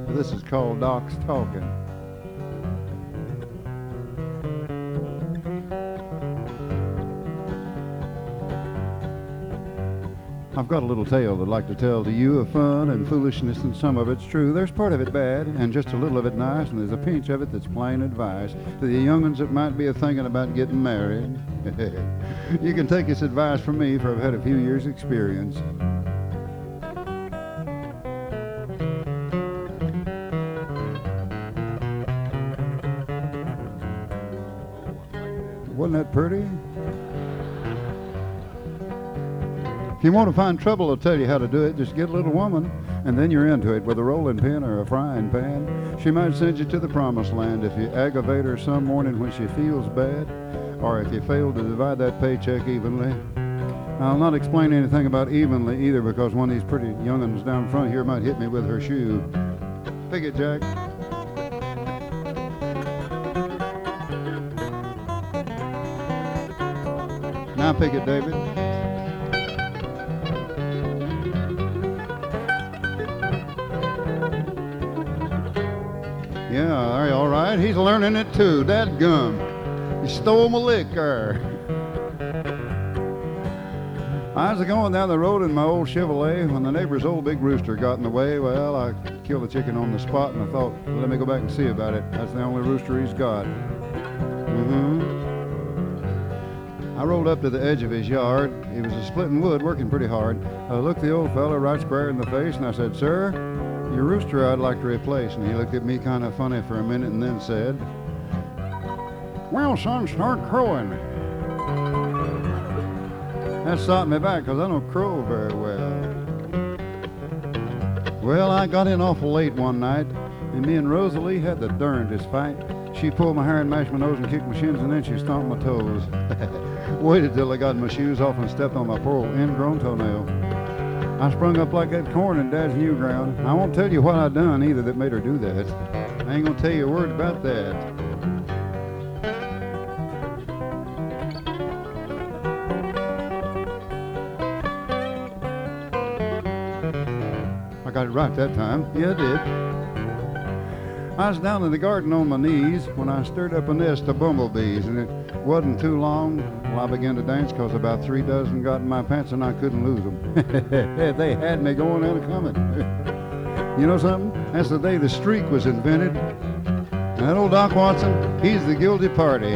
This is called Doc's Talking. I've got a little tale I'd like to tell to you of fun and foolishness, and some of it's true. There's part of it bad, and just a little of it nice, and there's a pinch of it that's plain advice to the young'uns that might be a-thinking about getting married. You can take this advice from me, for I've had a few years' experience. Wasn't that pretty? If you want to find trouble, I'll tell you how to do it. Just get a little woman, and then you're into it with a rolling pin or a frying pan. She might send you to the promised land if you aggravate her some morning when she feels bad, or if you fail to divide that paycheck evenly. I'll not explain anything about evenly either, because one of these pretty young'uns down front here might hit me with her shoe. Pick it, Jack. Now pick it, David. Yeah, all right. He's learning it too. Dadgum. You stole my liquor. I was going down the road in my old Chevrolet when the neighbor's old big rooster got in the way. Well, I killed the chicken on the spot, and I thought, well, let me go back and see about it. That's the only rooster he's got. I rolled up to the edge of his yard. He was splitting wood, working pretty hard. I looked the old fella right square in the face, and I said, "Sir, your rooster I'd like to replace." And he looked at me kind of funny for a minute and then said, "Well, son, start crowing." That stopped me back, because I don't crow very well. Well, I got in awful late one night, and me and Rosalie had the darndest fight. She pulled my hair and mashed my nose and kicked my shins, and then she stomped my toes. Waited till I got my shoes off and stepped on my poor old ingrown toenail. I sprung up like that corn in Dad's new ground. I won't tell you what I done either that made her do that. I ain't gonna tell you a word about that. I got it right that time. Yeah, I did. I was down in the garden on my knees when I stirred up a nest of bumblebees, and it wasn't too long till I began to dance, because about 3 dozen got in my pants and I couldn't lose them. They had me going and coming. You know something? That's the day the streak was invented. And that old Doc Watson, he's the guilty party.